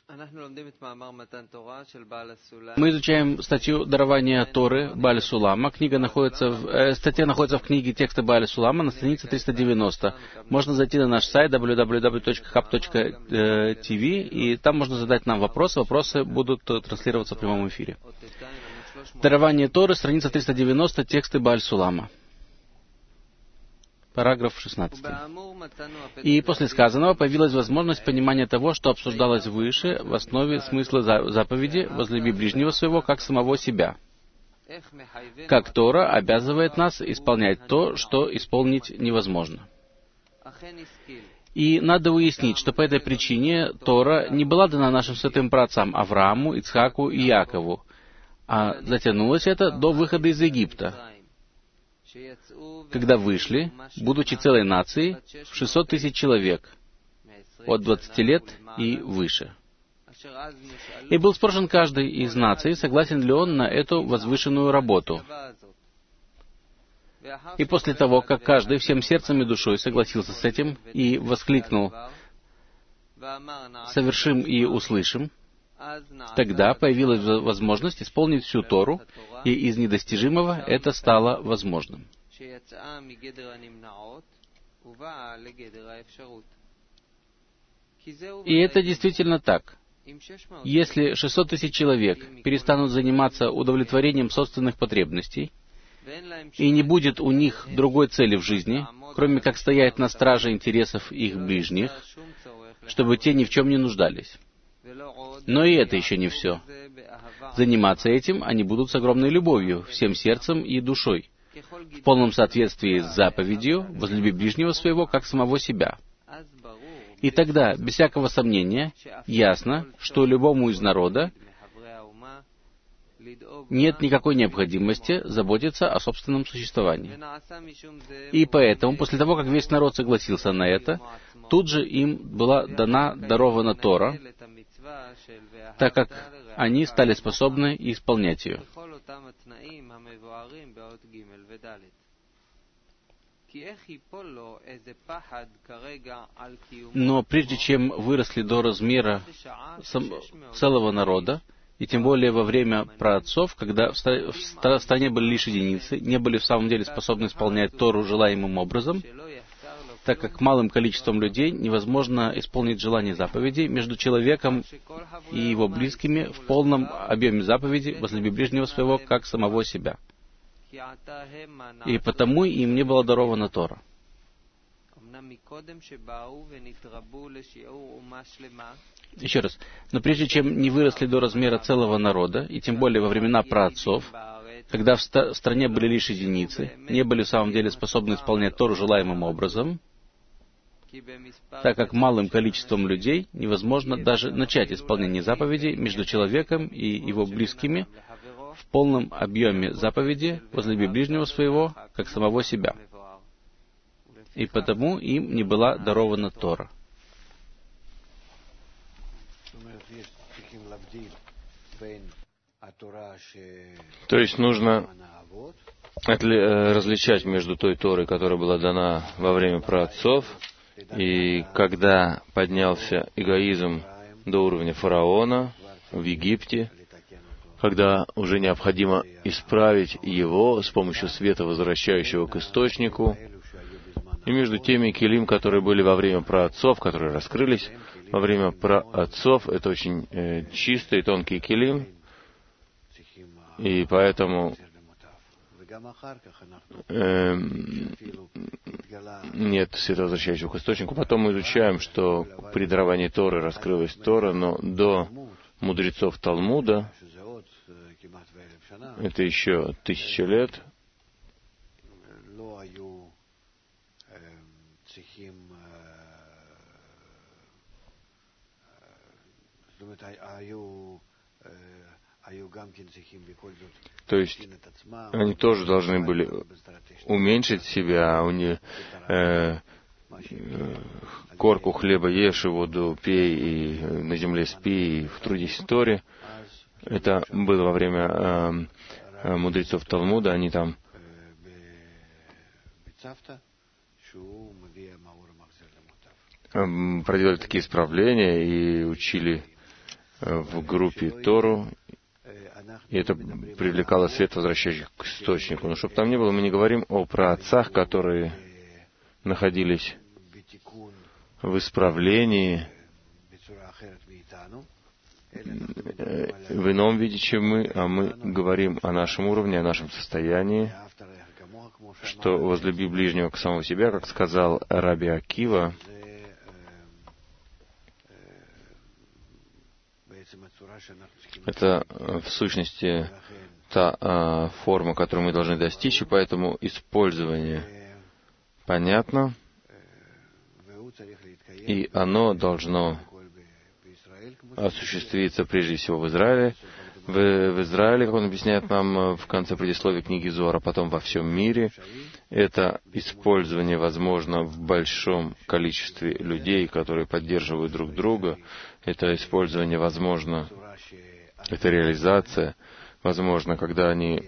Мы изучаем статью «Дарование Торы» Бааль Сулама. Статья находится в книге текста Бааль Сулама на странице 390. Можно зайти на наш сайт www.hub.tv, и там можно задать нам вопросы. Вопросы будут транслироваться в прямом эфире. «Дарование Торы», страница 390, тексты Бааль Сулама. Параграф 16. И после сказанного появилась возможность понимания того, что обсуждалось выше в основе смысла заповеди «Возлюби ближнего своего, как самого себя». Как Тора обязывает нас исполнять то, что исполнить невозможно. И надо уяснить, что по этой причине Тора не была дана нашим святым праотцам Аврааму, Ицхаку и Якову, а затянулось это до выхода из Египта, когда вышли, будучи целой нацией, в 600 тысяч человек, от 20 лет и выше. И был спрошен каждый из наций, согласен ли он на эту возвышенную работу. И после того, как каждый всем сердцем и душой согласился с этим и воскликнул «Совершим и услышим», тогда появилась возможность исполнить всю Тору, и из недостижимого это стало возможным. И это действительно так. Если 600 тысяч человек перестанут заниматься удовлетворением собственных потребностей, и не будет у них другой цели в жизни, кроме как стоять на страже интересов их ближних, чтобы те ни в чем не нуждались. Но и это еще не все. Заниматься этим они будут с огромной любовью, всем сердцем и душой, в полном соответствии с заповедью «Возлюби ближнего своего, как самого себя». И тогда, без всякого сомнения, ясно, что любому из народа нет никакой необходимости заботиться о собственном существовании. И поэтому, после того, как весь народ согласился на это, тут же им была дарована Тора, так как они стали способны исполнять ее. Но прежде чем выросли до размера целого народа, и тем более во время праотцов, когда в стране были лишь единицы, не были в самом деле способны исполнять Тору желаемым образом, так как малым количеством людей невозможно исполнить желание заповедей, между человеком и его близкими в полном объеме заповеди «Возлюби ближнего своего, как самого себя». И потому им не была дарована Тора. Еще раз. Но прежде чем не выросли до размера целого народа, и тем более во времена праотцов, когда в стране были лишь единицы, не были в самом деле способны исполнять Тору желаемым образом, так как малым количеством людей невозможно даже начать исполнение заповедей между человеком и его близкими в полном объеме заповеди «Возлюби ближнего своего, как самого себя». И потому им не была дарована Тора. То есть нужно различать между той Торой, которая была дана во время праотцов, и когда поднялся эгоизм до уровня фараона в Египте, когда уже необходимо исправить его с помощью света, возвращающего к источнику, и между теми келим, которые были во время праотцов, которые раскрылись во время праотцов, это очень чистый, тонкий келим, и поэтому нет света, возвращающего к источнику. Потом мы изучаем, что при даровании Торы раскрылась Тора, но до мудрецов Талмуда, это еще 1000 лет, то есть они тоже должны были уменьшить себя, корку хлеба ешь, и воду пей, и на земле спи, и в трудись в Торе. Это было во время мудрецов Талмуда, они там проделали такие исправления и учили в группе Тору, и это привлекало свет, возвращающий к источнику. Но чтобы там не было, мы не говорим о праотцах, которые находились в исправлении в ином виде, чем мы, а мы говорим о нашем уровне, о нашем состоянии, что возлюби ближнего к самому себя, как сказал Раби Акива. Это в сущности та форма, которую мы должны достичь, и поэтому использование понятно, и оно должно осуществиться прежде всего в Израиле. В Израиле, как он объясняет нам в конце предисловия книги Зоар, а потом во всем мире. Это использование возможно в большом количестве людей, которые поддерживают друг друга. Это использование возможно, это реализация возможно, когда они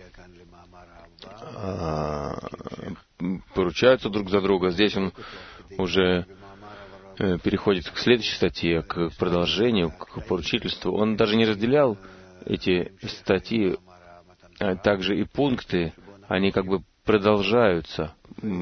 поручаются друг за друга. Здесь он уже переходит к следующей статье, к продолжению, к поручительству. Он даже не разделял эти статьи, а также и пункты, они как бы продолжаются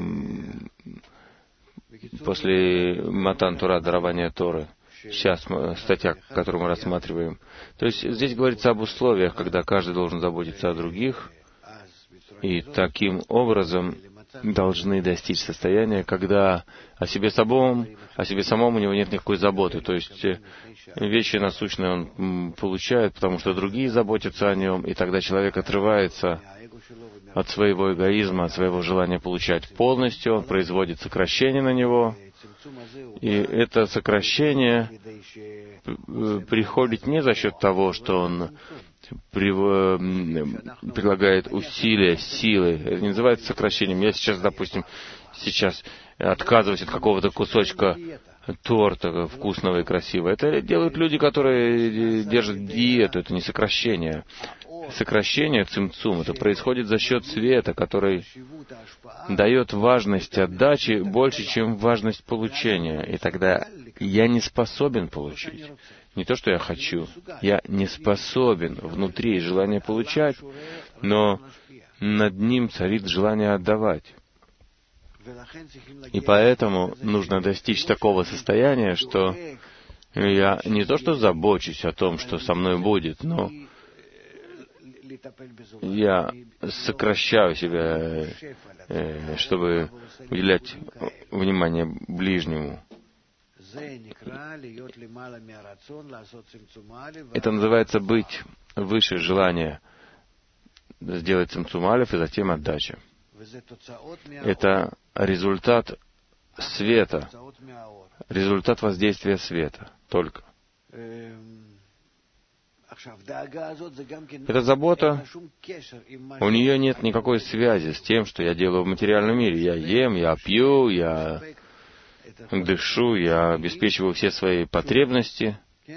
после Матан Тора, дарования Торы. Сейчас статья, которую мы рассматриваем. То есть здесь говорится об условиях, когда каждый должен заботиться о других, и таким образом должны достичь состояния, когда о себе самом у него нет никакой заботы. То есть вещи насущные он получает, потому что другие заботятся о нем, и тогда человек отрывается от своего эгоизма, от своего желания получать полностью, он производит сокращение на него, и это сокращение приходит не за счет того, что он прилагает усилия, силы. Это не называется сокращением. Я сейчас, допустим, отказываюсь от какого-то кусочка торта вкусного и красивого. Это делают люди, которые держат диету. Это не сокращение. Сокращение, цимцум, это происходит за счет света, который дает важность отдачи больше, чем важность получения. И тогда я не способен получить. Не то, что я хочу. Я не способен внутри желания получать, но над ним царит желание отдавать. И поэтому нужно достичь такого состояния, что я не то, что забочусь о том, что со мной будет, но я сокращаю себя, чтобы уделять внимание ближнему. Это называется быть выше желания сделать цимцум алеф и затем отдача. Это результат света, результат воздействия света только. Эта забота, у нее нет никакой связи с тем, что я делаю в материальном мире. Я ем, я пью, я дышу, я обеспечиваю все свои потребности.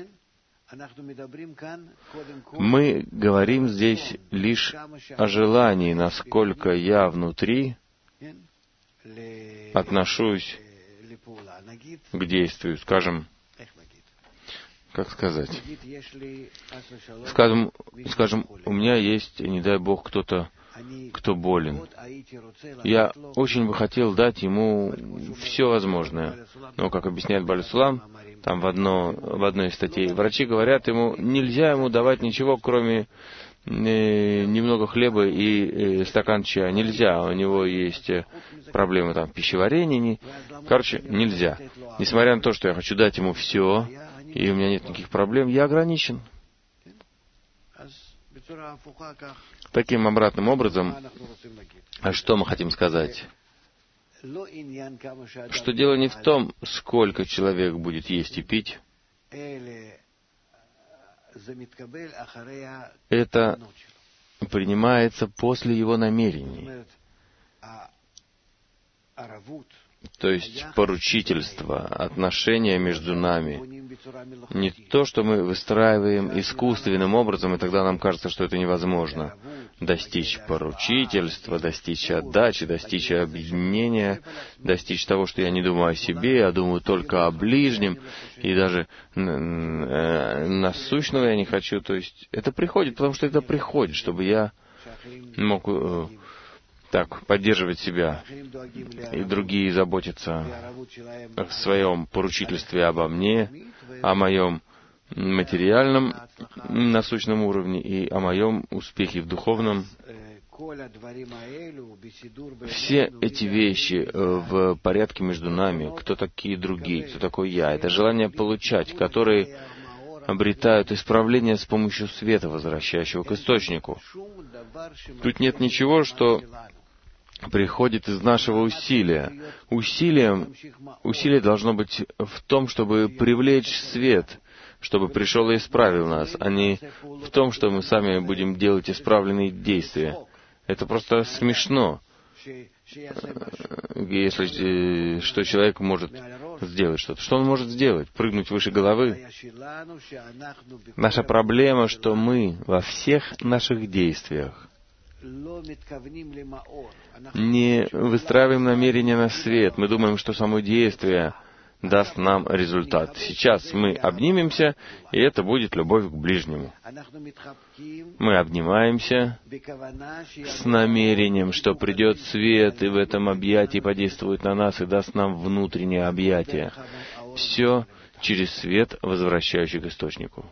Мы говорим здесь лишь о желании, насколько я внутри отношусь к действию. Скажем, как сказать? Скажем, у меня есть, не дай Бог, кто-то, кто болен. Я очень бы хотел дать ему все возможное. Но, как объясняет Бааль Сулам, там в одной из статей, врачи говорят ему, нельзя ему давать ничего, кроме немного хлеба и стакан чая. Нельзя, у него есть проблемы там в пищеварении. Короче, нельзя. Несмотря на то, что я хочу дать ему все, и у меня нет никаких проблем, я ограничен. Таким обратным образом, а что мы хотим сказать? Что дело не в том, сколько человек будет есть и пить. Это принимается после его намерений. То есть поручительство, отношения между нами. Не то, что мы выстраиваем искусственным образом, и тогда нам кажется, что это невозможно. Достичь поручительства, достичь отдачи, достичь объединения, достичь того, что я не думаю о себе, а думаю только о ближнем, и даже насущного я не хочу. То есть это приходит, потому что это приходит, чтобы я мог так поддерживать себя, и другие заботятся в своем поручительстве обо мне, о моем материальном насущном уровне и о моем успехе в духовном. Все эти вещи в порядке между нами, кто такие другие, кто такой я, это желание получать, которые обретают исправление с помощью света, возвращающего к источнику. Тут нет ничего, что приходит из нашего усилия. Усилие должно быть в том, чтобы привлечь свет, чтобы пришел и исправил нас, а не в том, что мы сами будем делать исправленные действия. Это просто смешно, если что человек может сделать что-то. Что он может сделать? Прыгнуть выше головы? Наша проблема, что мы во всех наших действиях не выстраиваем намерения на свет. Мы думаем, что само действие даст нам результат. Сейчас мы обнимемся, и это будет любовь к ближнему. Мы обнимаемся с намерением, что придет свет, и в этом объятии подействует на нас и даст нам внутреннее объятие. Все через свет, возвращающий к источнику.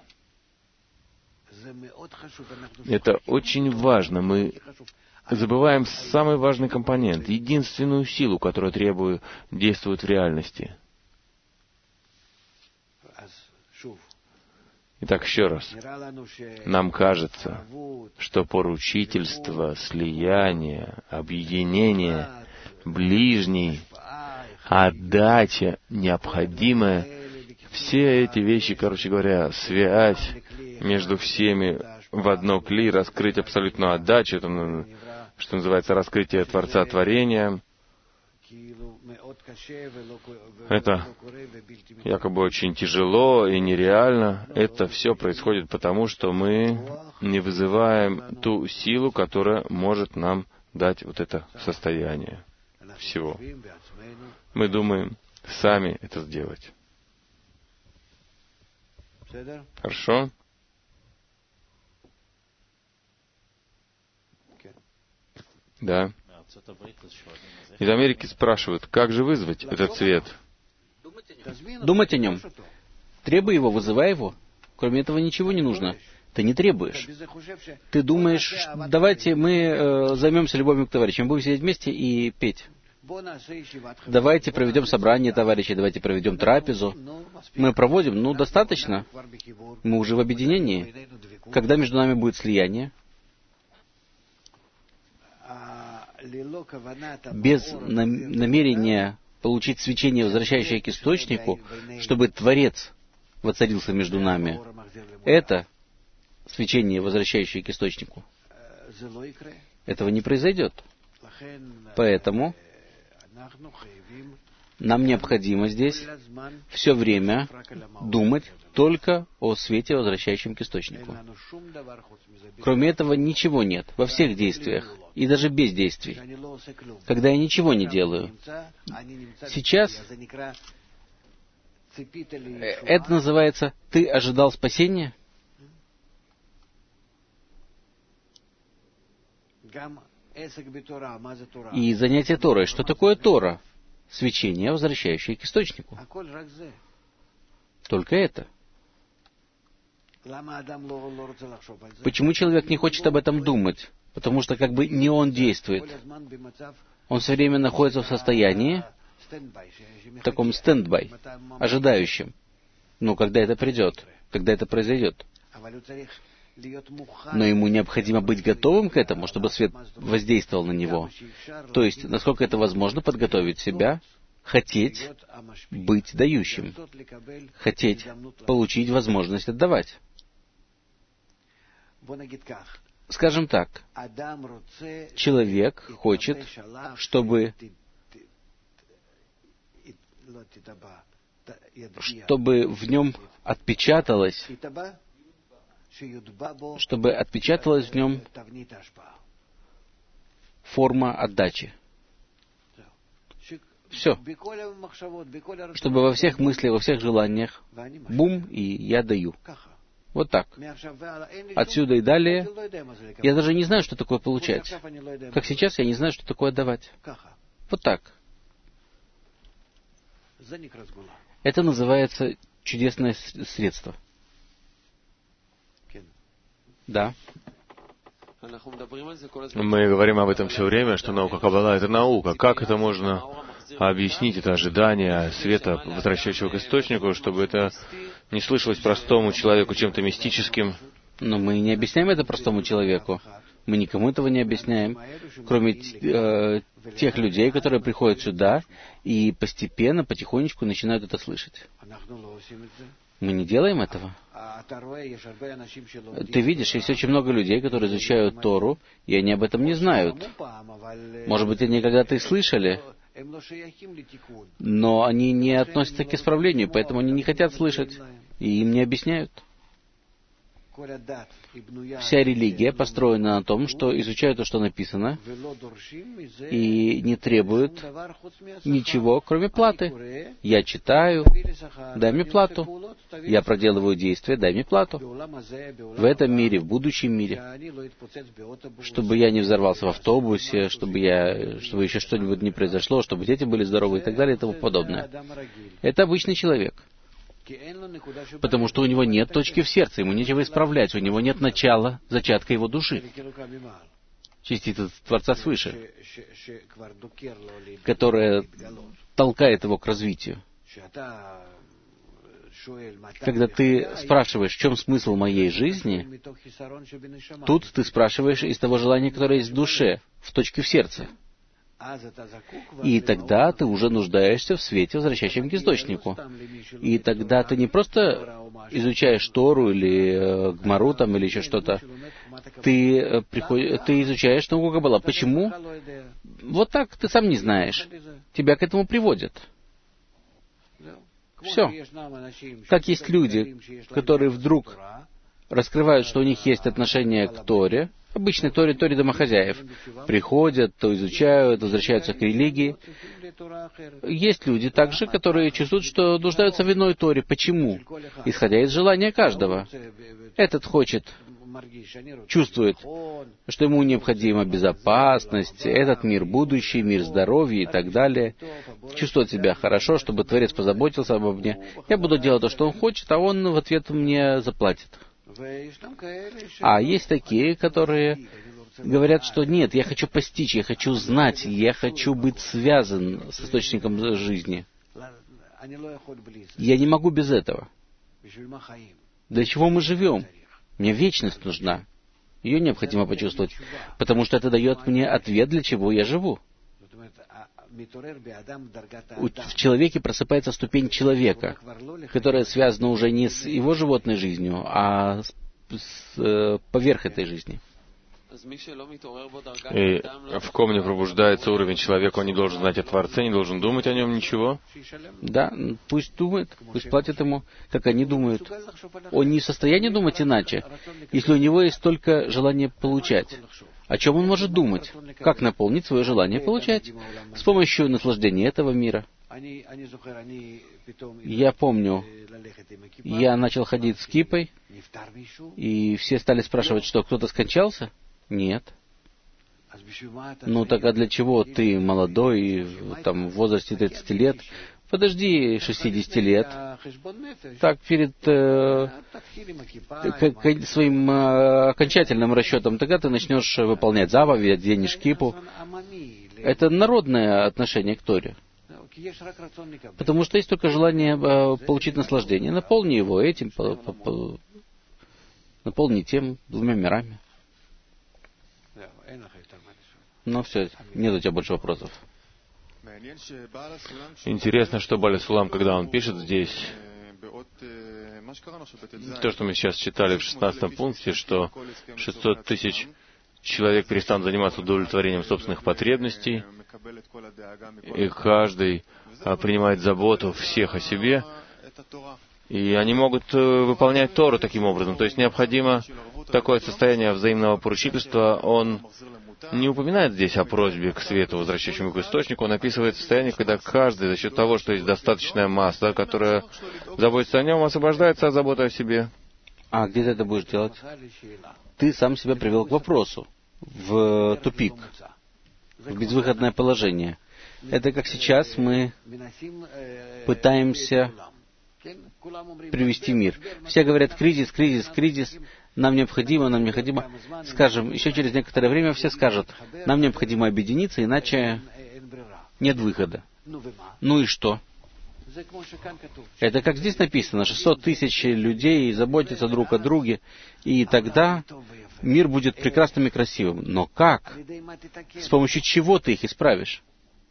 Это очень важно. Мы забываем самый важный компонент, единственную силу, которая действует в реальности. Итак, еще раз. Нам кажется, что поручительство, слияние, объединение, ближний, отдача необходимая, все эти вещи, короче говоря, связь между всеми в одно кли, раскрыть абсолютную отдачу, это, что называется, раскрытие Творца Творения, это якобы очень тяжело и нереально. Это все происходит потому, что мы не вызываем ту силу, которая может нам дать вот это состояние всего. Мы думаем сами это сделать. Хорошо? Да. Из Америки спрашивают, как же вызвать этот свет? Думать о нем. Требуй его, вызывай его. Кроме этого ничего не нужно. Ты не требуешь. Ты думаешь, давайте мы займемся любовью к товарищам, будем сидеть вместе и петь. Давайте проведем собрание товарищей, давайте проведем трапезу. Мы проводим, достаточно. Мы уже в объединении. Когда между нами будет слияние? Без намерения получить свечение, возвращающее к источнику, чтобы Творец воцарился между нами, это свечение, возвращающее к источнику. Этого не произойдет. Поэтому нам необходимо здесь все время думать только о свете, возвращающем к источнику. Кроме этого ничего нет во всех действиях, и даже без действий. Когда я ничего не делаю, сейчас это называется «ты ожидал спасения»? И занятие Торой. Что такое Тора? Свечение, возвращающее к источнику. Только это. Почему человек не хочет об этом думать? Потому что как бы не он действует. Он все время находится в состоянии, в таком стендбай, ожидающем. Когда это придет, когда это произойдет. Но ему необходимо быть готовым к этому, чтобы свет воздействовал на него. То есть, насколько это возможно, подготовить себя, хотеть быть дающим, хотеть получить возможность отдавать. Скажем так, человек хочет, чтобы в нем отпечаталось, в нем форма отдачи. Все. Чтобы во всех мыслях, во всех желаниях, бум, и я даю. Вот так. Отсюда и далее я даже не знаю, что такое получать. Как сейчас я не знаю, что такое отдавать. Вот так. Это называется чудесное средство. Да. Мы говорим об этом все время, что наука Каббала — это наука. Как это можно объяснить, это ожидание света, возвращающего к источнику, чтобы это не слышалось простому человеку чем-то мистическим? Но мы не объясняем это простому человеку. Мы никому этого не объясняем, кроме тех людей, которые приходят сюда и постепенно, потихонечку начинают это слышать. Мы не делаем этого. Ты видишь, есть очень много людей, которые изучают Тору, и они об этом не знают. Может быть, они когда-то и слышали, но они не относятся к исправлению, поэтому они не хотят слышать, и им не объясняют. Вся религия построена на том, что изучают то, что написано, и не требуют ничего, кроме платы. Я читаю, дай мне плату. Я проделываю действия, дай мне плату. В этом мире, в будущем мире. Чтобы я не взорвался в автобусе, чтобы еще что-нибудь не произошло, чтобы дети были здоровы и так далее и тому подобное. Это обычный человек. Потому что у него нет точки в сердце, ему нечего исправлять, у него нет начала, зачатка его души. Частица Творца свыше, которая толкает его к развитию. Когда ты спрашиваешь, в чем смысл моей жизни, тут ты спрашиваешь из того желания, которое есть в душе, в точке в сердце. И тогда ты уже нуждаешься в свете, возвращающем к источнику. И тогда ты не просто изучаешь Тору или Гмару там, или еще что-то. Ты изучаешь науку Каббала. Почему? Вот так, ты сам не знаешь. Тебя к этому приводят. Все. Как есть люди, которые вдруг раскрывают, что у них есть отношение к Торе, обычной Торе домохозяев. Приходят, то изучают, возвращаются к религии. Есть люди также, которые чувствуют, что нуждаются в иной Торе. Почему? Исходя из желания каждого. Этот чувствует, что ему необходима безопасность, этот мир будущий, мир здоровья и так далее. Чувствует себя хорошо, чтобы Творец позаботился обо мне. Я буду делать то, что он хочет, а он в ответ мне заплатит. А есть такие, которые говорят, что нет, я хочу постичь, я хочу знать, я хочу быть связан с источником жизни. Я не могу без этого. Для чего мы живем? Мне вечность нужна. Ее необходимо почувствовать, потому что это дает мне ответ, для чего я живу. В человеке просыпается ступень человека, которая связана уже не с его животной жизнью, а поверх этой жизни. И в ком не пробуждается уровень человека, он не должен знать о Творце, не должен думать о нем ничего? Да, пусть думает, пусть платит ему, как они думают. Он не в состоянии думать иначе, если у него есть только желание получать. О чем он может думать? Как наполнить свое желание получать? С помощью наслаждения этого мира. Я помню, я начал ходить с кипой, и все стали спрашивать, что кто-то скончался? Нет. Ну так а для чего ты молодой, там, в возрасте 30 лет? Подожди 60 лет. Так, перед своим окончательным расчетом, тогда ты начнешь выполнять заповедь, оденешь кипу. Это народное отношение к Торе. Потому что есть только желание получить наслаждение. Наполни его этим, наполни тем, двумя мирами. Ну все, нет у тебя больше вопросов. Интересно, что Бааль Сулам, когда он пишет здесь, то, что мы сейчас читали в 16 пункте, что 600 тысяч человек перестанут заниматься удовлетворением собственных потребностей, и каждый принимает заботу всех о себе, и они могут выполнять Тору таким образом. То есть необходимо такое состояние взаимного поручительства. Он не упоминает здесь о просьбе к свету, возвращающему к источнику. Он описывает состояние, когда каждый за счет того, что есть достаточная масса, которая заботится о нем, освобождается от заботы о себе. А где ты это будешь делать? Ты сам себя привел к вопросу, в тупик, в безвыходное положение. Это как сейчас мы пытаемся привести мир. Все говорят, кризис, кризис, кризис, нам необходимо, нам необходимо. Скажем, еще через некоторое время все скажут, нам необходимо объединиться, иначе нет выхода. Ну и что? Это как здесь написано, 600 тысяч людей заботятся друг о друге, и тогда мир будет прекрасным и красивым. Но как? С помощью чего ты их исправишь?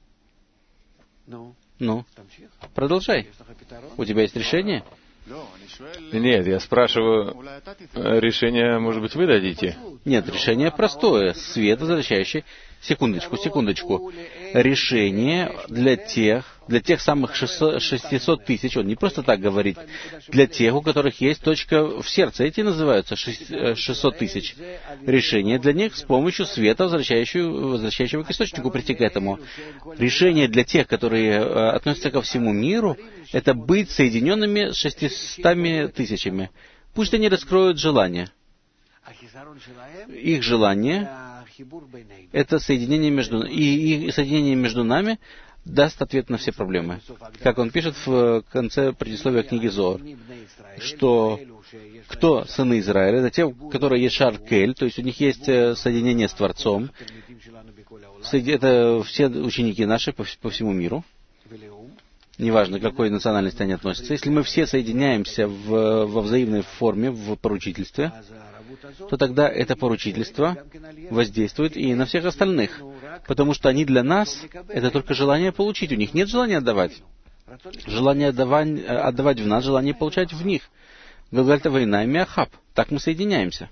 Ну, продолжай. У тебя есть решение? Нет, я спрашиваю, решение, может быть, вы дадите? Нет, решение простое. Свет, возвращающий... Секундочку. Решение для тех самых 600 тысяч, он не просто так говорит, для тех, у которых есть точка в сердце. Эти называются 600 тысяч. Решение для них с помощью света, возвращающего к источнику, прийти к этому. Решение для тех, которые относятся ко всему миру, это быть соединенными с 600 тысячами. Пусть они раскроют желание. Их желание — это соединение между нами даст ответ на все проблемы. Как он пишет в конце предисловия книги Зоар, что кто сыны Израиля? Это те, у которых есть шар-кель, то есть у них есть соединение с Творцом. Это все ученики наши по всему миру. Неважно, к какой национальности они относятся. Если мы все соединяемся во взаимной форме, в поручительстве, то тогда это поручительство воздействует и на всех остальных, потому что они для нас — это только желание получить. У них нет желания отдавать. Желание отдавать в нас, желание получать в них. Галгальта война и Миахаб. Так мы соединяемся.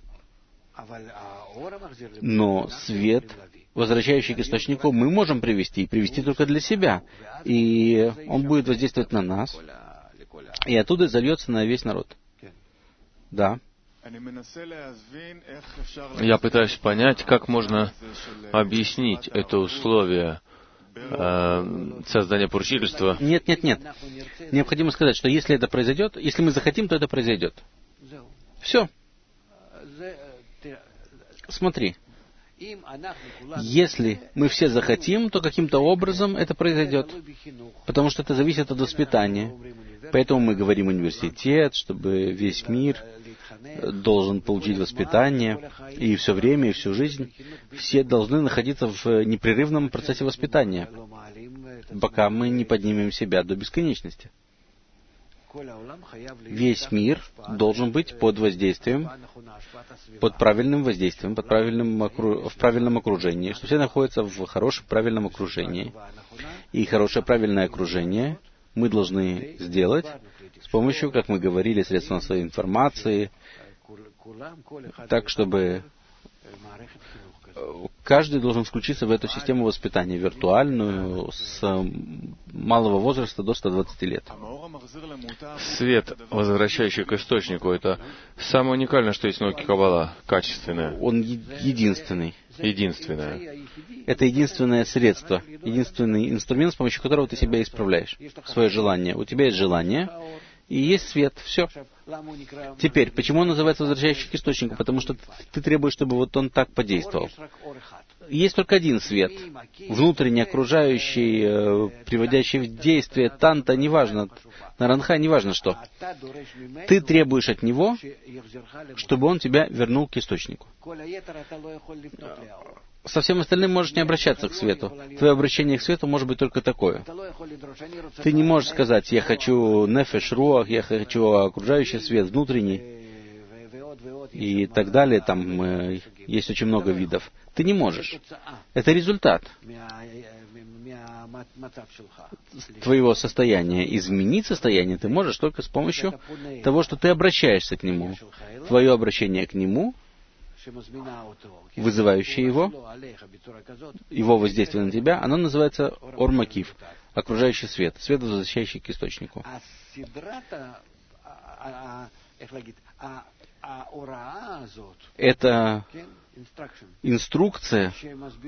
Но свет, возвращающий к источнику, мы можем привести только для себя. И он будет воздействовать на нас, и оттуда зальется на весь народ. Да. Я пытаюсь понять, как можно объяснить это условие создания поручительства. Нет. Необходимо сказать, что если это произойдет, если мы захотим, то это произойдет. Все. Смотри. Если мы все захотим, то каким-то образом это произойдет. Потому что это зависит от воспитания. Поэтому мы говорим университет, чтобы весь мир должен получить воспитание. И все время, и всю жизнь все должны находиться в непрерывном процессе воспитания, пока мы не поднимем себя до бесконечности. Весь мир должен быть под воздействием, под правильным воздействием, в правильном окружении, что все находятся в хорошем правильном окружении. И хорошее правильное окружение мы должны сделать с помощью, как мы говорили, средств массовой информации, так, чтобы каждый должен включиться в эту систему воспитания виртуальную с малого возраста до 120 лет. Свет, возвращающий к источнику, это самое уникальное, что есть в науке Каббала, качественное. Он единственный. Единственное. Это единственное средство, единственный инструмент, с помощью которого ты себя исправляешь. Свое желание. У тебя есть желание, и есть свет. Все. Теперь, почему он называется возвращающий к источнику? Потому что ты требуешь, чтобы вот он так подействовал. Есть только один свет. Внутренний, окружающий, приводящий в действие танта, неважно, наранха, неважно что. Ты требуешь от него, чтобы он тебя вернул к источнику. Со всем остальным можешь не обращаться к свету. Твое обращение к свету может быть только такое. Ты не можешь сказать, я хочу нефеш, руах, я хочу окружающий свет, внутренний, и так далее. Там есть очень много видов. Ты не можешь. Это результат твоего состояния. Изменить состояние ты можешь только с помощью того, что ты обращаешься к нему. Твое обращение к нему, вызывающее его воздействие на тебя, оно называется ор-макиф, окружающий свет, свет, возвращающий к источнику. Это инструкция,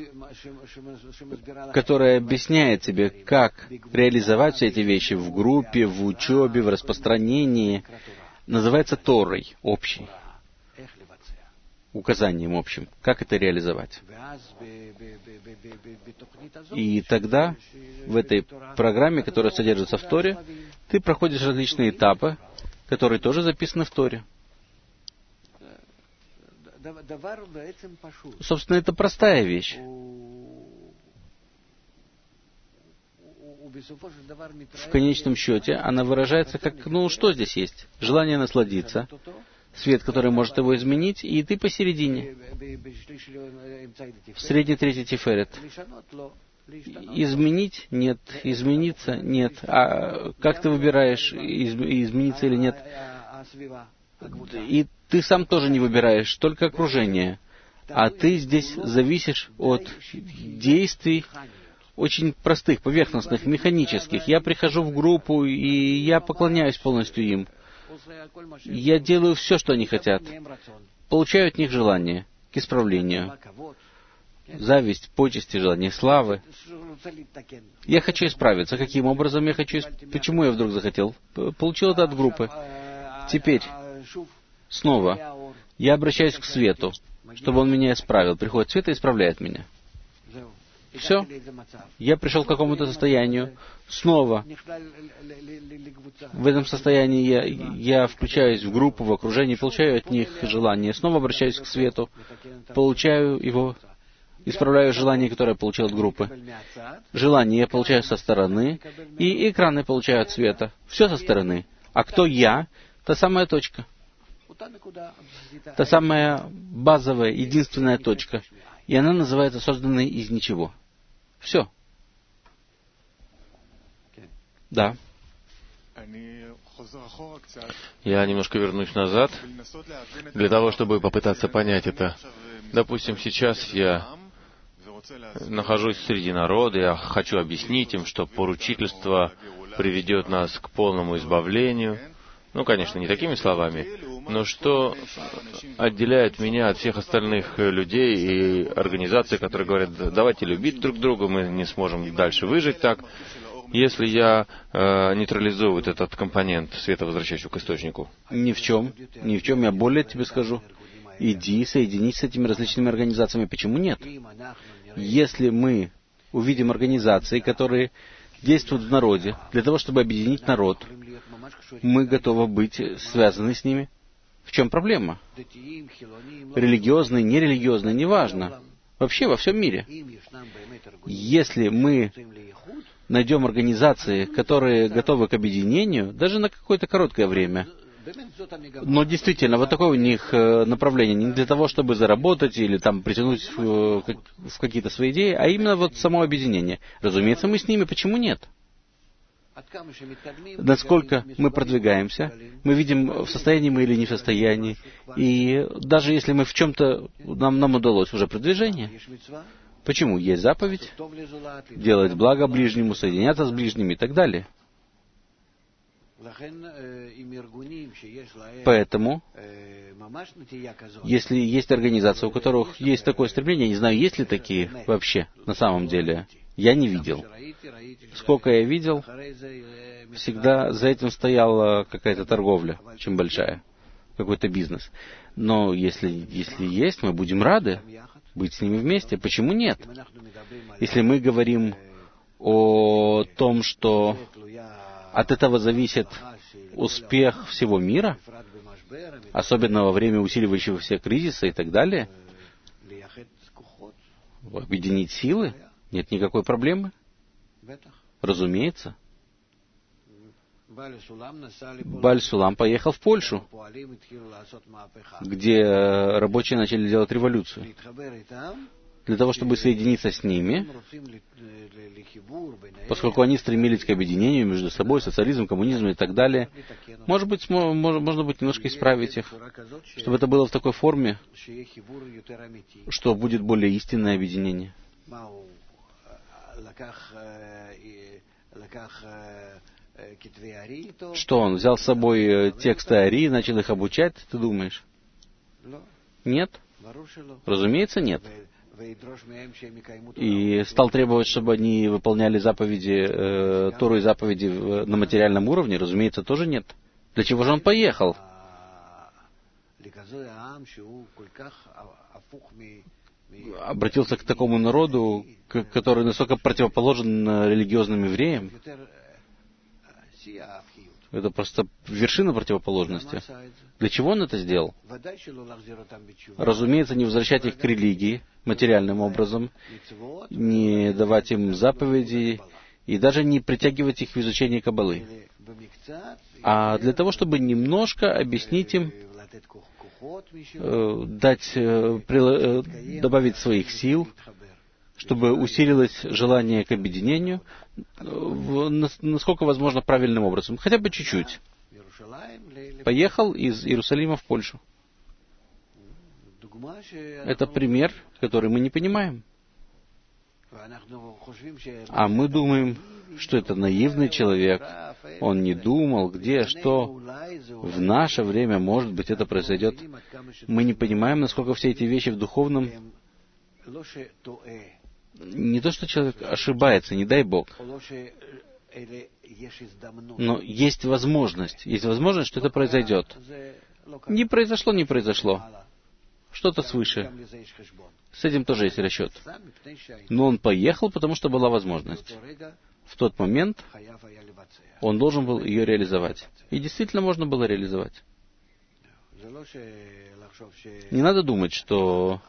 которая объясняет тебе, как реализовать все эти вещи в группе, в учебе, в распространении. называется Торой, общей, указанием общим. Как это реализовать? И тогда в этой программе, которая содержится в Торе, ты проходишь различные этапы, которые тоже записаны в Торе. Собственно, это простая вещь. В конечном счете она выражается как, что здесь есть? Желание насладиться, свет, который может его изменить, и ты посередине. В средней трети Тиферет. Изменить? Нет. Измениться? Нет. А как ты выбираешь, измениться или нет? И ты сам тоже не выбираешь, только окружение. А ты здесь зависишь от действий очень простых, поверхностных, механических. Я прихожу в группу, и я поклоняюсь полностью им. Я делаю все, что они хотят. Получаю от них желание к исправлению. Зависть, почести, желание славы. Я хочу исправиться. Каким образом я хочу исправиться? Почему я вдруг захотел? Получил это от группы. Теперь, снова, я обращаюсь к свету, чтобы он меня исправил. Приходит свет и исправляет меня. Все. Я пришел к какому-то состоянию. Снова. В этом состоянии я включаюсь в группу, в окружение, получаю от них желание. Снова обращаюсь к свету. Получаю его, исправляю желание, которое я получил от группы. Желание я получаю со стороны, и экраны получаю от света. Все со стороны. А кто я? Та самая точка. Та самая базовая, единственная точка. И она называется созданной из ничего. Все. Да. Я немножко вернусь назад, для того, чтобы попытаться понять это. Допустим, сейчас я нахожусь среди народа, я хочу объяснить им, что поручительство приведет нас к полному избавлению. Конечно, не такими словами, но что отделяет меня от всех остальных людей и организаций, которые говорят, давайте любить друг друга, мы не сможем дальше выжить так, если я нейтрализую вот этот компонент света, возвращающего к источнику. Ни в чем. Ни в чем. Я более тебе скажу. Иди, соединись с этими различными организациями. Почему нет? Если мы увидим организации, которые действуют в народе, для того, чтобы объединить народ, мы готовы быть связаны с ними. В чем проблема? Религиозные, нерелигиозные, неважно. Вообще во всем мире. Если мы найдем организации, которые готовы к объединению, даже на какое-то короткое время, но действительно, вот такое у них направление, не для того, чтобы заработать или там притянуть в какие-то свои идеи, а именно вот само объединение. Разумеется, мы с ними, почему нет? Насколько мы продвигаемся, мы видим, в состоянии мы или не в состоянии. И даже если мы в чем-то, нам удалось уже продвижение. Почему? Есть заповедь, делать благо ближнему, соединяться с ближними и так далее. Поэтому, если есть организации, у которых есть такое стремление, я не знаю, есть ли такие вообще на самом деле, я не видел. Сколько я видел, всегда за этим стояла какая-то торговля, очень большая, какой-то бизнес. Но если есть, мы будем рады быть с ними вместе. Почему нет? Если мы говорим о том, что от этого зависит успех всего мира, особенно во время усиливающегося кризиса и так далее, объединить силы, нет никакой проблемы. Разумеется. Бааль-Сулам поехал в Польшу, где рабочие начали делать революцию. Для того, чтобы соединиться с ними, поскольку они стремились к объединению между собой, социализм, коммунизм и так далее, может быть, можно будет немножко исправить их, чтобы это было в такой форме, что будет более истинное объединение. Что он взял с собой тексты Ари и начал их обучать, ты думаешь? Нет? Разумеется, нет. И стал требовать, чтобы они выполняли заповеди, Тору и заповеди на материальном уровне? Разумеется, тоже нет. Для чего же он поехал? обратился к такому народу, который настолько противоположен религиозным евреям. Это просто вершина противоположности. Для чего он это сделал? Разумеется, не возвращать их к религии материальным образом, не давать им заповеди и даже не притягивать их в изучение Каббалы, а для того, чтобы немножко объяснить им, добавить своих сил, чтобы усилилось желание к объединению, насколько возможно правильным образом, хотя бы чуть-чуть. Поехал из Иерусалима в Польшу. Это пример, который мы не понимаем. А мы думаем, что это наивный человек. Он не думал, где, что. В наше время, может быть, это произойдет. Мы не понимаем, насколько все эти вещи в духовном... Не то, что человек ошибается, не дай Бог. Но есть возможность, что это произойдет. Не произошло, не произошло. Что-то свыше. С этим тоже есть расчет. Но он поехал, потому что была возможность. В тот момент он должен был ее реализовать. И действительно можно было реализовать. Не надо думать, что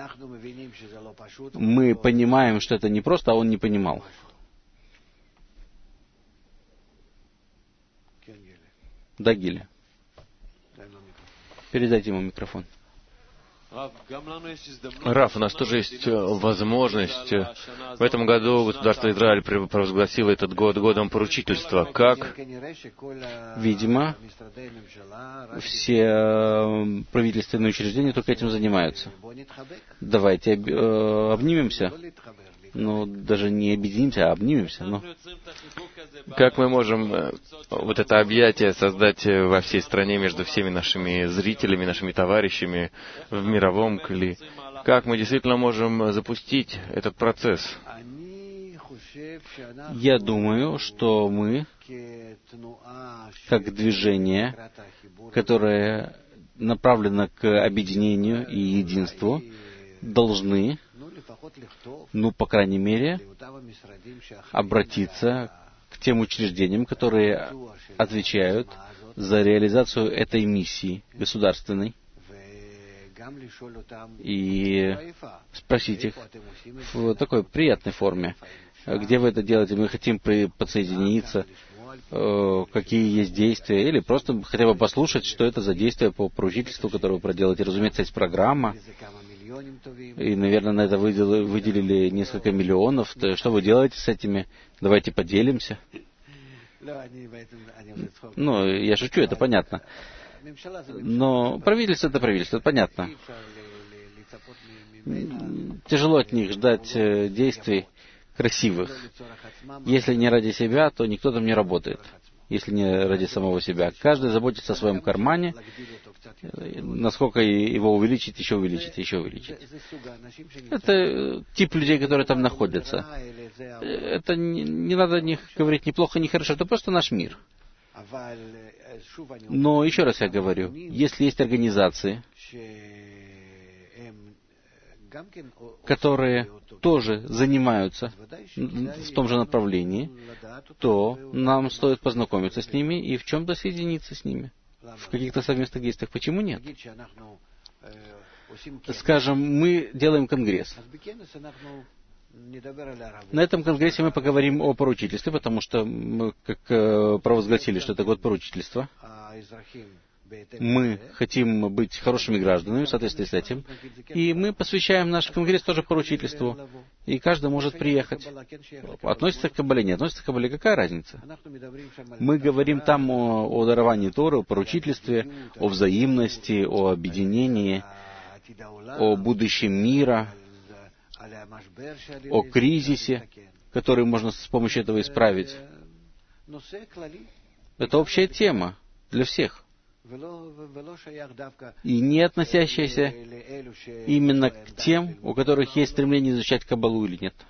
мы понимаем, что это не просто, а он не понимал. Да, Гиля. Передайте ему микрофон. Раф, у нас тоже есть возможность. В этом году государство Израиль провозгласило этот год годом поручительства. Как? Видимо, все правительственные учреждения только этим занимаются. Давайте обнимемся. Ну, даже не объединимся, а обнимемся. Но... Как мы можем вот это объятие создать во всей стране между всеми нашими зрителями, нашими товарищами в мировом кли? Как мы действительно можем запустить этот процесс? Я думаю, что мы, как движение, которое направлено к объединению и единству, должны, по крайней мере, обратиться к тем учреждениям, которые отвечают за реализацию этой миссии государственной, и спросить их в такой приятной форме, где вы это делаете, мы хотим подсоединиться, какие есть действия, или просто хотя бы послушать, что это за действия по поручительству, которое вы проделаете. Разумеется, есть программа, и, наверное, на это выделили несколько миллионов. Что вы делаете с этими? Давайте поделимся. Я шучу, это понятно. Но правительство — это правительство, это понятно. Тяжело от них ждать действий красивых. Если не ради себя, то никто там не работает. Если не ради самого себя. Каждый заботится о своем кармане, насколько его увеличить, еще увеличить, еще увеличить. Это тип людей, которые там находятся. Это не надо о них говорить ни плохо, ни хорошо. Это просто наш мир. Но еще раз я говорю, если есть организации, которые тоже занимаются в том же направлении, то нам стоит познакомиться с ними и в чем-то соединиться с ними, в каких-то совместных действиях. Почему нет? Скажем, мы делаем конгресс. На этом конгрессе мы поговорим о поручительстве, потому что мы провозгласили, что это год поручительства. Мы хотим быть хорошими гражданами в соответствии с этим. И мы посвящаем наш конгресс тоже поручительству. И каждый может приехать. Относится к Каббале, не относится к Каббале, какая разница? Мы говорим там о даровании Торы, о поручительстве, о взаимности, о объединении, о будущем мира, о кризисе, который можно с помощью этого исправить. Это общая тема для всех. И не относящаяся именно к тем, у которых есть стремление изучать Каббалу или нет.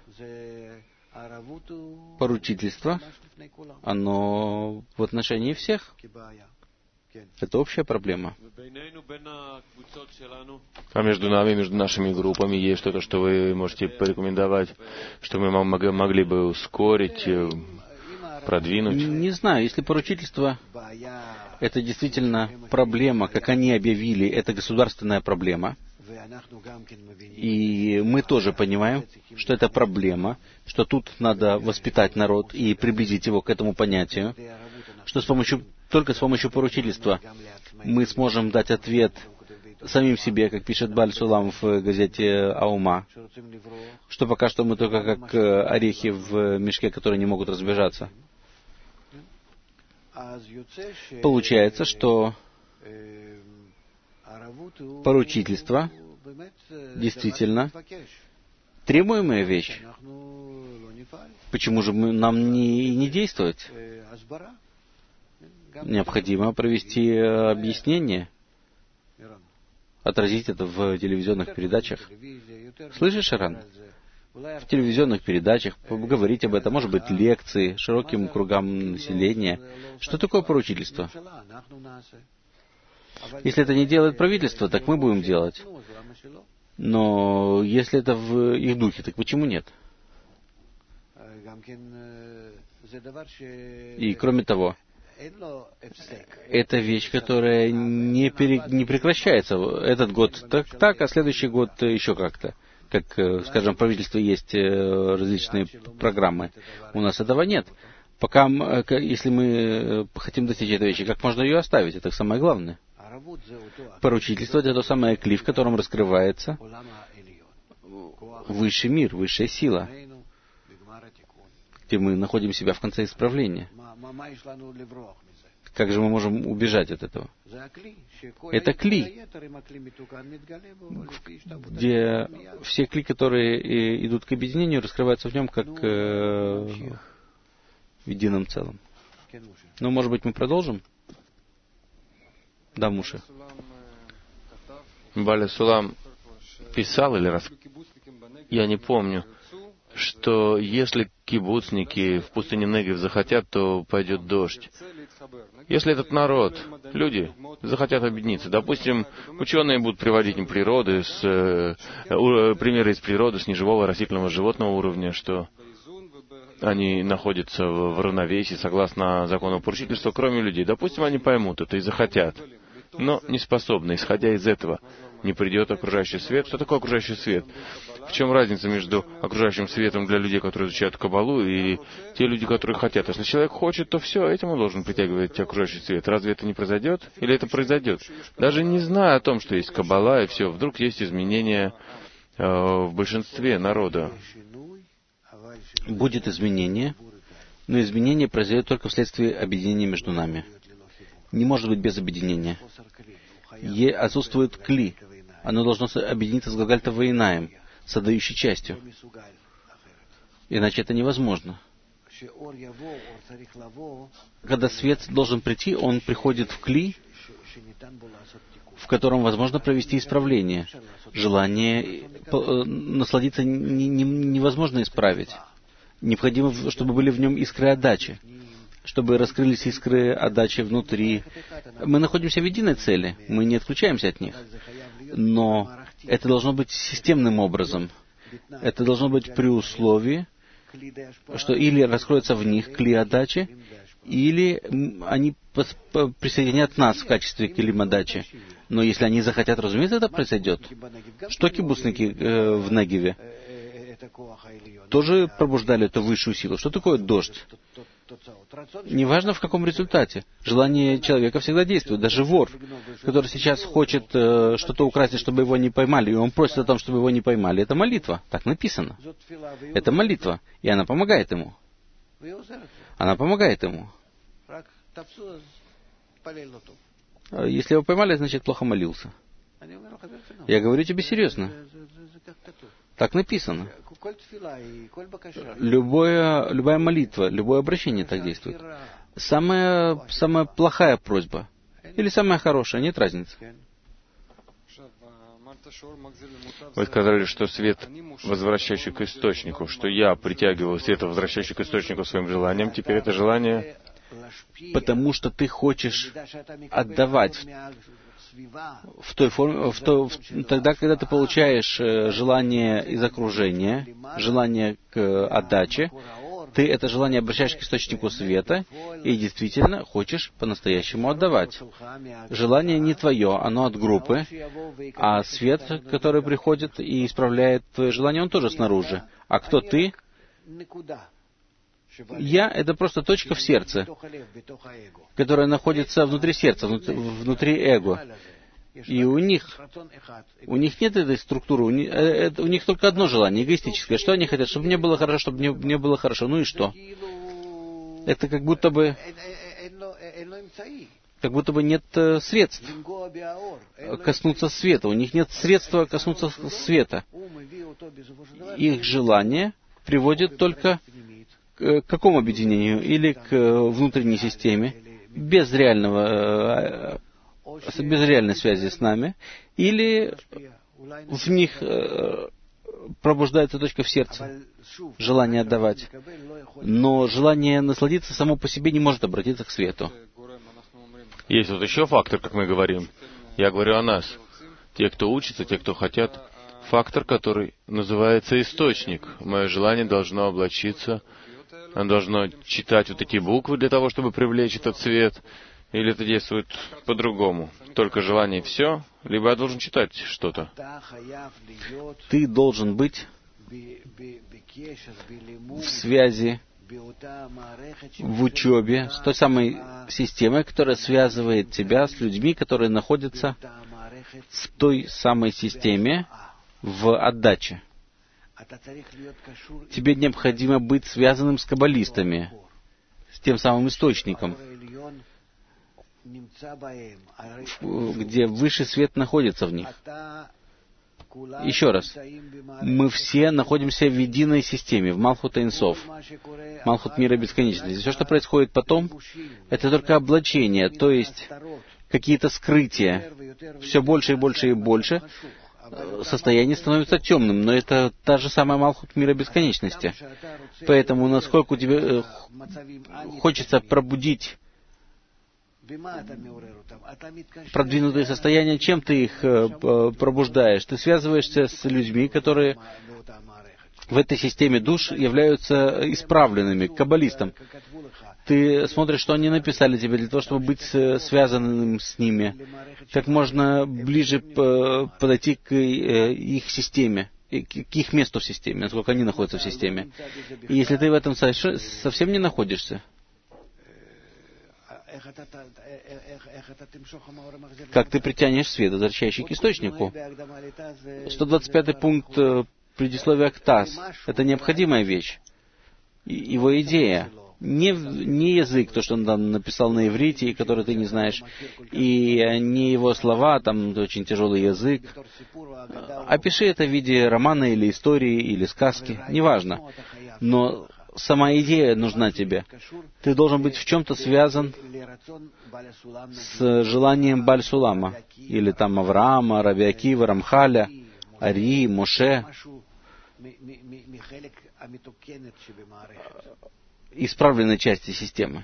Поручительство, оно в отношении всех. Это общая проблема. А между нами, между нашими группами есть что-то, что вы можете порекомендовать, что мы могли бы ускорить, продвинуть? Не знаю, если поручительство — это действительно проблема, как они объявили, это государственная проблема, и мы тоже понимаем, что это проблема, что тут надо воспитать народ и приблизить его к этому понятию, что только с помощью поручительства мы сможем дать ответ самим себе, как пишет Баль Сулам в газете «Аума», что пока что мы только как орехи в мешке, которые не могут разбежаться. Получается, что поручительство действительно требуемая вещь. Почему же нам не действовать? Необходимо провести объяснение, отразить это в телевизионных передачах. Слышишь, Иран? В телевизионных передачах говорить об этом, может быть, лекции широким кругам населения. Что такое поручительство? Если это не делает правительство, так мы будем делать. Но если это в их духе, так почему нет? И кроме того, это вещь, которая не прекращается. Этот год так, а следующий год еще как-то. Как, скажем, в правительстве есть различные программы. У нас этого нет. Пока, если мы хотим достичь этой вещи, как можно ее оставить? Это самое главное. Поручительство — это то самое кли, в котором раскрывается высший мир, высшая сила, где мы находим себя в конце исправления. Как же мы можем убежать от этого? Это кли, где все кли, которые идут к объединению, раскрываются в нем как в едином целом. Ну, может быть, мы продолжим? Да, Муше. Баль Сулам писал или я не помню, что если кибуцники в пустыне Негев захотят, то пойдет дождь. Если этот народ, люди, захотят объединиться, допустим, ученые будут приводить им примеры из природы, с неживого растительного животного уровня, что они находятся в равновесии согласно закону поручительства, кроме людей. Допустим, они поймут это и захотят, но не способны. Исходя из этого, не придет окружающий свет. Что такое окружающий свет? В чем разница между окружающим светом для людей, которые изучают Каббалу, и те люди, которые хотят? Если человек хочет, то все, этим он должен притягивать окружающий свет. Разве это не произойдет? Или это произойдет? Даже не зная о том, что есть Каббала, и все, вдруг есть изменения в большинстве народа. Будет изменение, но изменение произойдет только вследствие объединения между нами. Не может быть без объединения. Отсутствует кли. Оно должно объединиться с Галгальта Ваинаем, с отдающей частью. Иначе это невозможно. Когда свет должен прийти, он приходит в кли, в котором возможно провести исправление. Желание насладиться невозможно исправить. Необходимо, чтобы были в нем искры отдачи, чтобы раскрылись искры отдачи внутри. Мы находимся в единой цели, мы не отключаемся от них. Но это должно быть системным образом. Это должно быть при условии, что или раскроется в них кли отдачи, или они присоединят нас в качестве килим отдачи. Но если они захотят, разумеется, это произойдет. Что кибуцники в Негеве тоже пробуждали эту высшую силу. Что такое дождь? Неважно, в каком результате. Желание человека всегда действует. Даже вор, который сейчас хочет что-то украсть, чтобы его не поймали, и он просит о том, чтобы его не поймали, это молитва. Так написано. Это молитва. И она помогает ему. Она помогает ему. Если его поймали, значит, плохо молился. Я говорю тебе серьезно. Так написано. Любая молитва, любое обращение так действует. Самая плохая просьба или самая хорошая, нет разницы. Вы сказали, что свет, возвращающий к источнику, что я притягиваю свет, возвращающий к источнику своим желанием. Теперь это желание потому что ты хочешь отдавать в той форме, тогда, когда ты получаешь желание из окружения, желание к отдаче, ты это желание обращаешь к источнику света и действительно хочешь по-настоящему отдавать. Желание не твое, оно от группы, а свет, который приходит и исправляет твое желание, он тоже снаружи. А кто ты? Я — это просто точка в сердце, которая находится внутри сердца, внутри эго. И у них нет этой структуры, у них только одно желание, эгоистическое. Что они хотят? Чтобы мне было хорошо, чтобы мне было хорошо. Ну и что? Это как будто бы нет средств коснуться света. У них нет средства коснуться света. Их желание приводит только к какому объединению? Или к внутренней системе, без реальной связи с нами, или в них пробуждается точка в сердце, желание отдавать. Но желание насладиться само по себе не может обратиться к свету. Есть вот еще фактор, как мы говорим. Я говорю о нас. Те, кто учится, те, кто хотят. Фактор, который называется источник. Мое желание должно облачиться. Оно должно читать вот эти буквы для того, чтобы привлечь этот свет. Или это действует по-другому? Только желание и все? Либо я должен читать что-то? Ты должен быть в связи, в учебе, с той самой системой, которая связывает тебя с людьми, которые находятся в той самой системе, в отдаче. Тебе необходимо быть связанным с каббалистами, с тем самым источником, где высший свет находится в них. Еще раз, мы все находимся в единой системе, в Малхут Эйн Соф, Малхут мира бесконечности. Все, что происходит потом, это только облачение, то есть какие-то скрытия. Все больше и больше и больше состояние становится темным, но это та же самая Малхут мира бесконечности. Поэтому, насколько тебе хочется пробудить продвинутые состояния, чем ты их пробуждаешь? Ты связываешься с людьми, которые в этой системе душ являются исправленными, каббалистом. Ты смотришь, что они написали тебе для того, чтобы быть связанным с ними, как можно ближе подойти к их системе, к их месту в системе, насколько они находятся в системе. И если ты в этом совсем не находишься, как ты притянешь свет, возвращающий к источнику? 125-й пункт предисловия к ТАСС — это необходимая вещь. Его идея. Не язык, то, что он там написал на иврите, и который ты не знаешь, и не его слова, там очень тяжелый язык. Опиши это в виде романа или истории, или сказки, неважно. Но сама идея нужна тебе. Ты должен быть в чем-то связан с желанием Баль-Сулама, или там Авраама, Раби Акива, Рамхаля, Ари, Моше, исправленной части системы.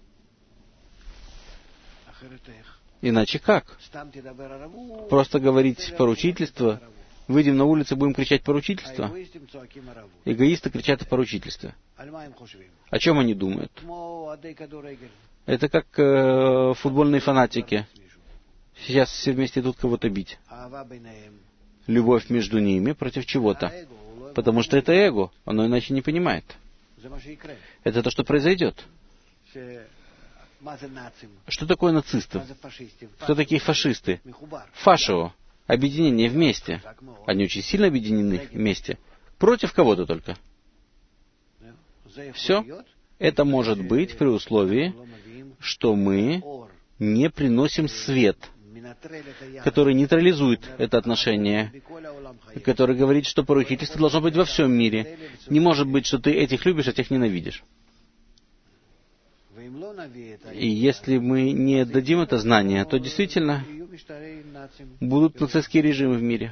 Иначе как? Просто говорить поручительство? Выйдем на улицу, будем кричать поручительство? Эгоисты кричат о поручительстве. О чем они думают? Это как футбольные фанатики. Сейчас все вместе идут кого-то бить. Любовь между ними против чего-то. Потому что это эго. Оно иначе не понимает. Это то, что произойдет. Что такое нацисты? Кто такие фашисты? Фашио. Объединение вместе. Они очень сильно объединены вместе. Против кого-то только. Все. Это может быть при условии, что мы не приносим свет, который нейтрализует это отношение, который говорит, что поручительство должно быть во всем мире. Не может быть, что ты этих любишь, а тех ненавидишь. И если мы не дадим это знание, то действительно будут нацистские режимы в мире.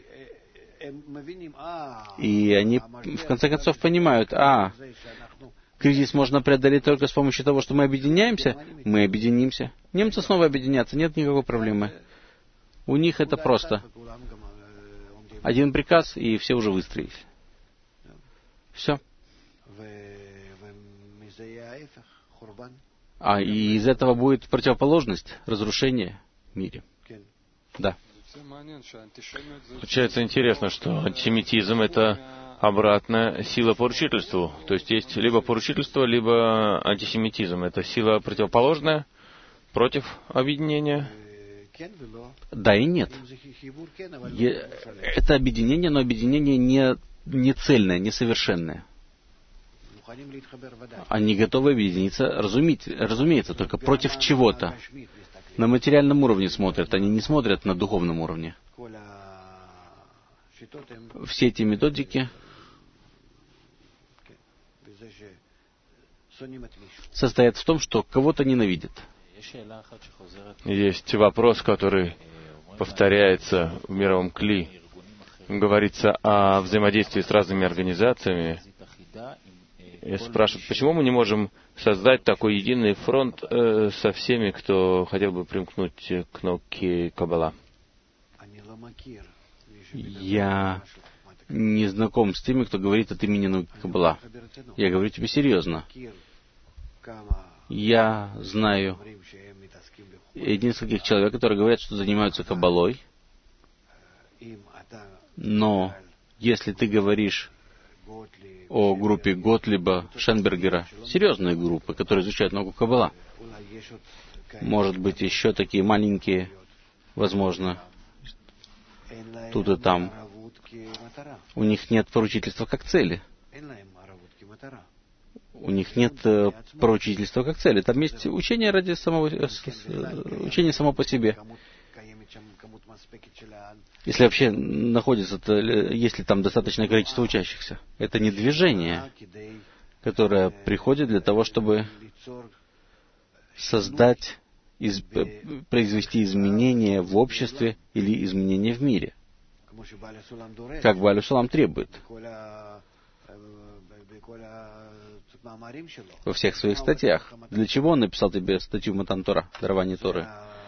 И они в конце концов понимают, Кризис можно преодолеть только с помощью того, что мы объединяемся. Мы объединимся. Немцы снова объединятся, нет никакой проблемы. У них это просто. Один приказ, и все уже выстроились. Все. А и из этого будет противоположность, разрушение в мире. Да. Получается интересно, что антисемитизм — это обратная сила поручительству. То есть есть либо поручительство, либо антисемитизм. Это сила противоположная против объединения. Да и нет. Это объединение, но объединение не цельное, несовершенное. Они готовы объединиться, разумеется, только против чего-то. На материальном уровне смотрят, они не смотрят на духовном уровне. Все эти методики состоят в том, что кого-то ненавидят. Есть вопрос, который повторяется в мировом кли. Говорится о взаимодействии с разными организациями. И спрашивают, почему мы не можем создать такой единый фронт со всеми, кто хотел бы примкнуть к науке Каббала? Я не знаком с теми, кто говорит от имени науки Каббала. Я говорю тебе серьезно. Я знаю нескольких человек, которые говорят, что занимаются Каббалой. Но если ты говоришь о группе Готлиба, Шенбергера, серьезные группы, которые изучают науку Каббала, может быть, еще такие маленькие, возможно, тут и там. У них нет поручительства как цели. У них нет поручительства как цели. Там есть учение ради учение само по себе. Если вообще находится, если там достаточное количество учащихся. Это не движение, которое приходит для того, чтобы создать, произвести изменения в обществе или изменения в мире. Как Бааль Сулам требует. Во всех своих статьях. Для чего он написал тебе статью Матан Тора, дарование Торы?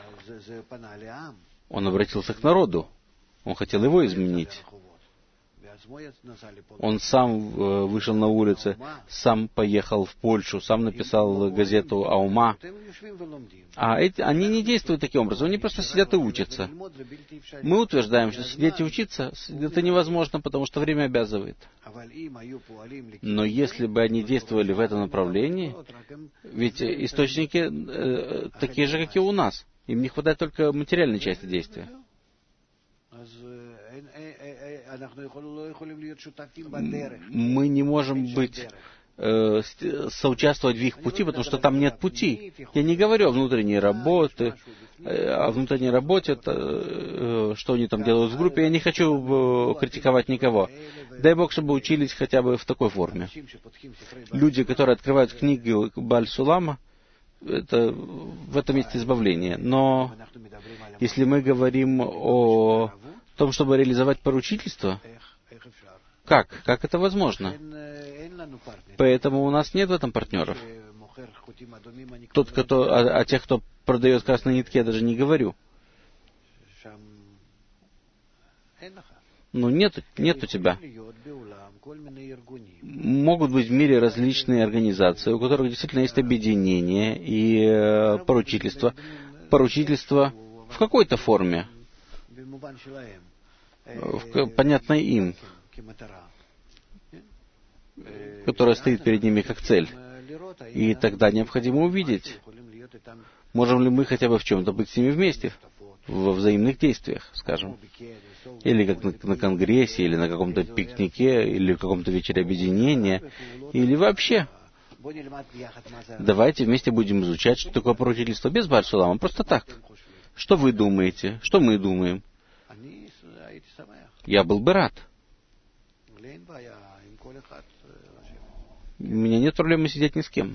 Он обратился к народу. Он хотел его изменить. Он сам вышел на улицы, сам поехал в Польшу, сам написал газету «Аума». А они не действуют таким образом, они просто сидят и учатся. Мы утверждаем, что сидеть и учиться это невозможно, потому что время обязывает. Но если бы они действовали в этом направлении, ведь источники такие же, как и у нас. Им не хватает только материальной части действия. Мы не можем соучаствовать в их пути, потому что там нет пути. Я не говорю о внутренней работе, что они там делают в группе. Я не хочу критиковать никого. Дай Бог, чтобы учились хотя бы в такой форме. Люди, которые открывают книги Бааль Сулама, в этом есть избавление. Но если мы говорим о том, чтобы реализовать поручительство, как это возможно? Поэтому у нас нет в этом партнеров. О тех, кто продает красные нитки, я даже не говорю. Ну, нет у тебя. Могут быть в мире различные организации, у которых действительно есть объединение и поручительство. Поручительство в какой-то форме, понятной им, которая стоит перед ними как цель. И тогда необходимо увидеть, можем ли мы хотя бы в чем-то быть с ними вместе, во взаимных действиях, скажем. Или как на конгрессе, или на каком-то пикнике, или в каком-то вечере объединения, или вообще. Давайте вместе будем изучать, что такое поручительство без Бааль Сулама, просто так. Что вы думаете? Что мы думаем? Я был бы рад. У меня нет проблемы сидеть ни с кем.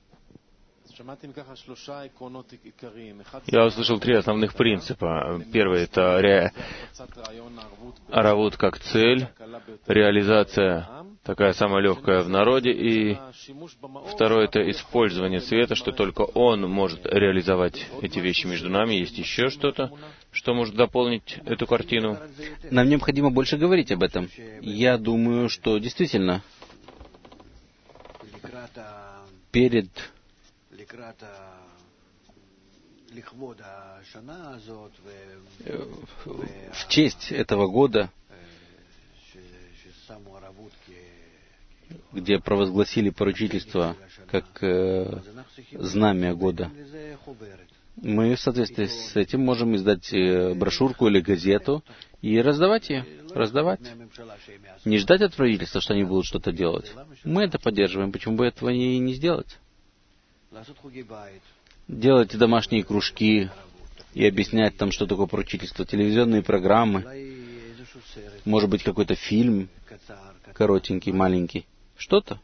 Я услышал 3 основных принципа. Первый — это аравут как цель, реализация такая самая легкая в народе, и второе — это использование света, что только он может реализовать эти вещи между нами. Есть еще что-то, что может дополнить эту картину? Нам необходимо больше говорить об этом. Я думаю, что действительно перед в честь этого года, где провозгласили поручительство как знамя года, мы в соответствии с этим можем издать брошюрку или газету и раздавать ее, раздавать. Не ждать от правительства, что они будут что-то делать. Мы это поддерживаем, почему бы этого и не сделать? Делать домашние кружки и объяснять там, что такое поручительство, телевизионные программы, может быть, какой-то фильм коротенький, маленький, что-то,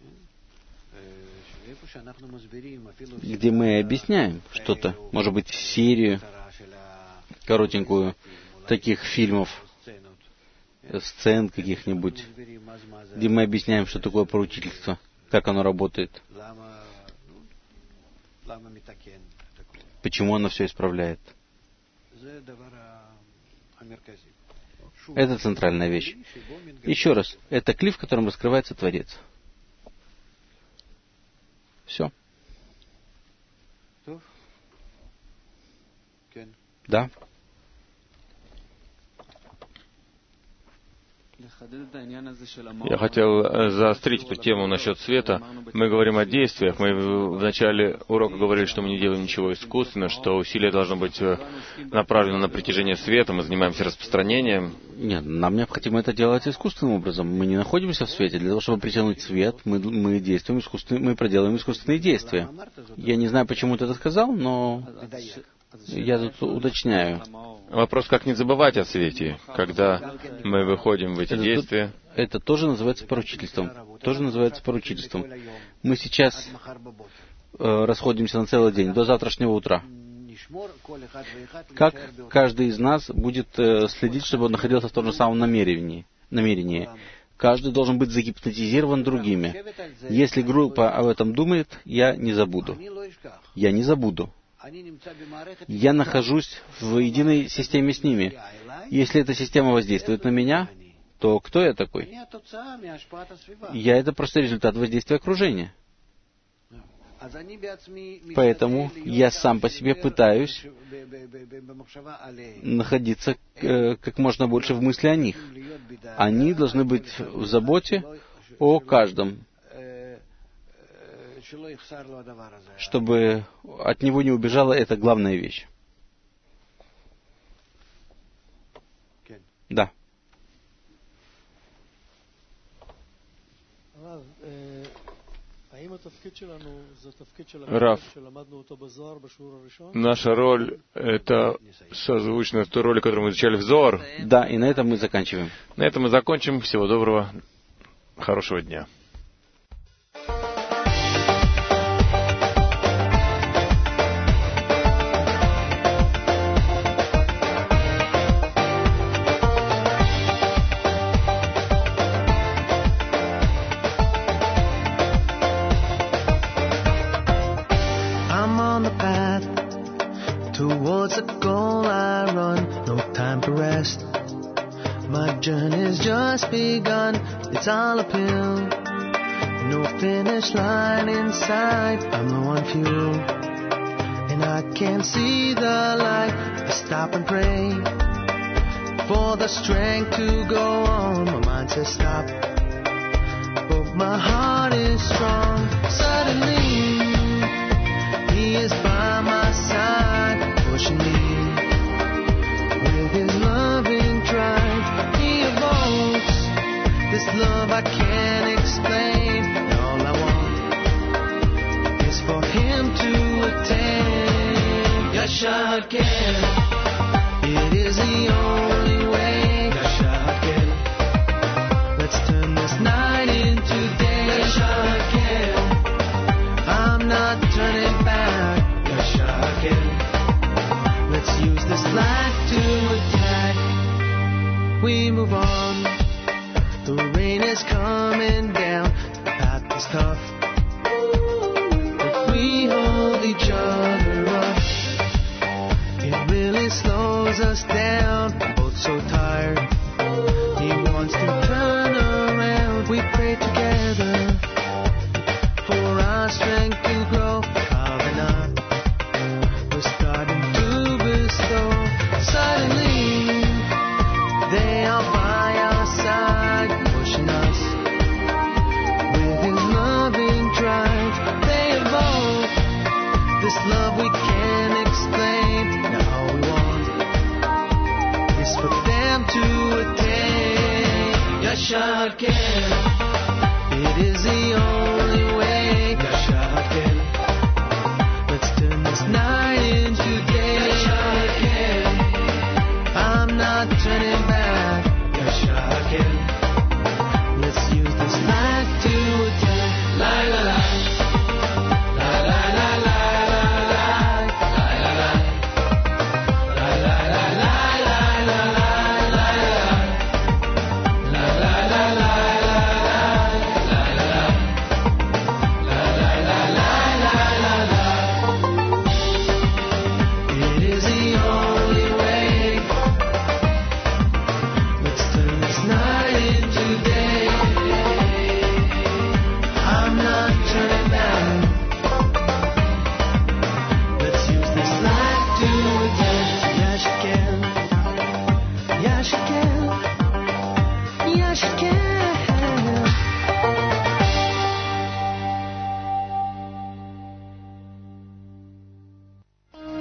где мы объясняем что-то, может быть, серию коротенькую таких фильмов, сцен каких-нибудь, где мы объясняем, что такое поручительство, как оно работает, почему оно все исправляет. Это центральная вещь. Еще раз, это клиф, в котором раскрывается Творец. Все. Да. Я хотел заострить эту тему насчет света. Мы говорим о действиях. Мы в начале урока говорили, что мы не делаем ничего искусственно, что усилие должно быть направлено на притяжение света, мы занимаемся распространением. Нет, нам необходимо это делать искусственным образом. Мы не находимся в свете. Для того, чтобы притянуть свет, мы действуем мы проделаем искусственные действия. Я не знаю, почему ты это сказал, но я тут уточняю. Вопрос, как не забывать о свете, когда мы выходим в эти действия. Это тоже называется поручительством. Тоже называется поручительством. Мы сейчас расходимся на целый день, до завтрашнего утра. Как каждый из нас будет следить, чтобы он находился в том же самом намерении? Каждый должен быть загипнотизирован другими. Если группа об этом думает, я не забуду. Я не забуду. Я нахожусь в единой системе с ними. Если эта система воздействует на меня, то кто я такой? Я — это просто результат воздействия окружения. Поэтому я сам по себе пытаюсь находиться как можно больше в мысли о них. Они должны быть в заботе о каждом, чтобы от него не убежала эта главная вещь. Да. Рав, наша роль — это созвучно той роли, которую мы изучали в Зоар. Да, и на этом мы заканчиваем. На этом мы закончим. Всего доброго, хорошего дня. Towards a goal I run, no time to rest. My journey's just begun, it's all uphill. No finish line in sight, I'm low on fuel. And I can't see the light, I stop and pray for the strength to go on. My mind says stop, but my heart is strong. Suddenly, He is by my side, pushing me with His loving drive. He evokes this love I can't explain. And all I want is for Him to attain. Yashar Ken, it is the only way. Yashar Ken, let's turn this night into day. Yashar Ken, I'm not turning back. Let's use this light to attack. We move on. The rain is coming down. The path is tough, but we hold each other up. It really slows us down. We're both so tired. He wants to turn around. We pray together for our strength to grow. Kavana, we're starting to bestow. Suddenly, they are by our side, pushing us with his loving drive. They evoke this love we can't explain. Now all we want is for them to attain. Yasha Hakel, it is the only way. Yasha Hakel, let's turn this night into day. Yasha Hakel, I'm not turning back. Yasha Hakel, let's use this night to